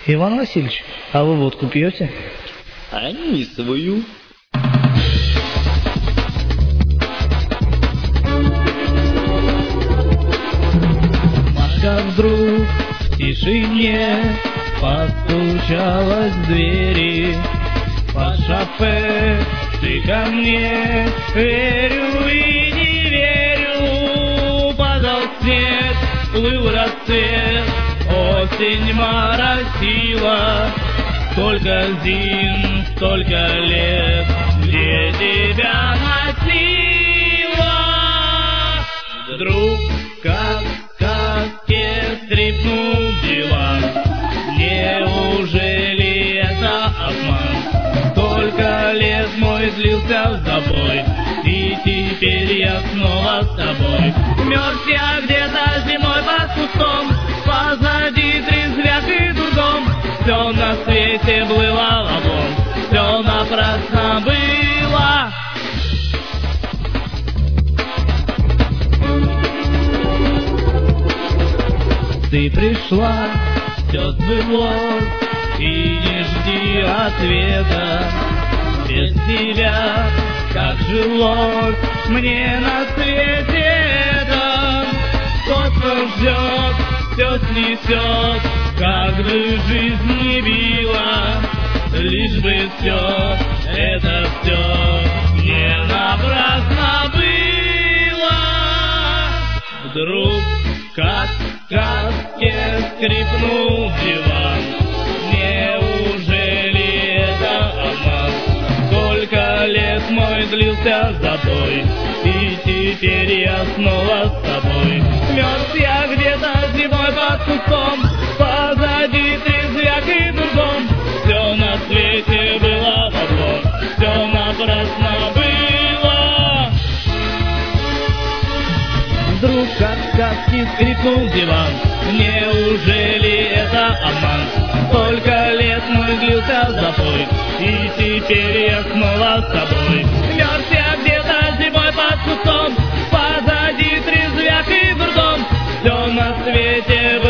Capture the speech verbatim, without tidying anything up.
Иван Васильевич, а вы водку пьете? А не свою. Машка вдруг в тишине постучалась в двери. Под шапе ты ко мне, верю и не верю. Падал снег, плыл рассвет, осень моросила. Сколько зим, столько лет, где тебя носила. Вдруг, как в сказке, скрипнул диван. Неужели это обман? Столько лет мой длился с тобой, и теперь я снова с тобой. Мерз я где-то зимой под кустом, позади трезвяк и дурдом. Все на свете плывало вон, все напрасно было. Ты пришла, все сбылось, и не жди ответа. Без тебя, как жилось мне на свете этом. Кто-то ждет, все снесет, как бы жизнь не била. Лишь бы все, это все не напрасно было. Вдруг, как в сказке, скрипнул диван. Неужели это обман? Столько лет мой длился забой, и теперь я снова с тобой. Мерз я где-то зимой под кустом, позади трезвяк и дурдом. Все на свете было в обор, все напрасно было. Вдруг, как в сказке, скрипнул диван. Неужели это обман? Столько лет мой длился запой, и теперь я снова с тобой. Мерз я где-то зимой под кустом, позади трезвяк и дурдом. Все на свете